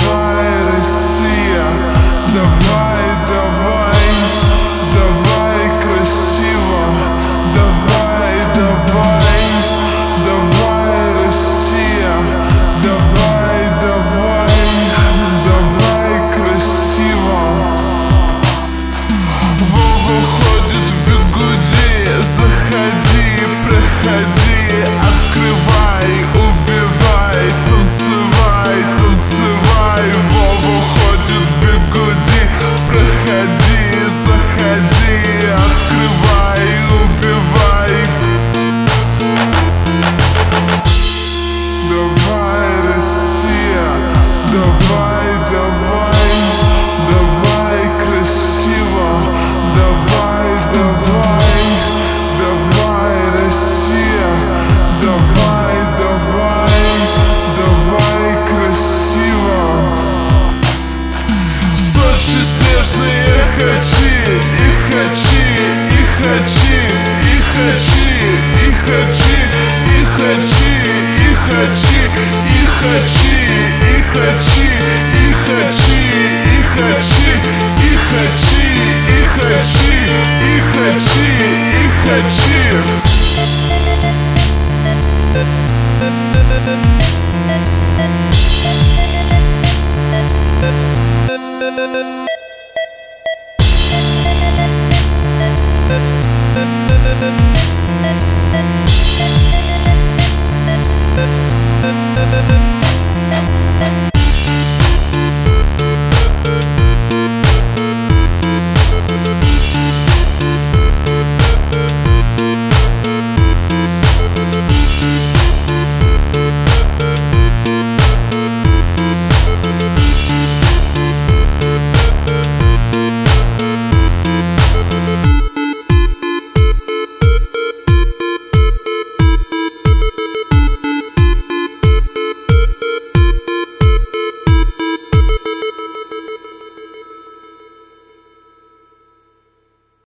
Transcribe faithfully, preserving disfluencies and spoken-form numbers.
давай, Россия, давай, давай, давай красиво, давай, давай, давай, Россия, давай, давай, давай красиво. Вова ходит в бигуди, заходи, проходи, открывай, убивай, танцевай, танцевай. Вова ходит в бигуди, проходи, заходи, открывай, убивай. Давай, Россия, давай, давай, давай красиво, давай, давай, давай, Россия, давай, давай, давай красиво. В Сочи снежные хачи, и хачи, и хачи, и хачи, и хачи, и хачи, и хачи, и хачи, и хачи, и хачи, и хачи.